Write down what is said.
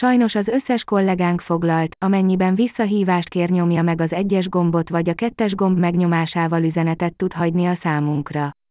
Sajnos az összes kollégánk foglalt, amennyiben visszahívást kér, nyomja meg az 1-es gombot vagy a 2-es gomb megnyomásával üzenetet tud hagyni a számunkra.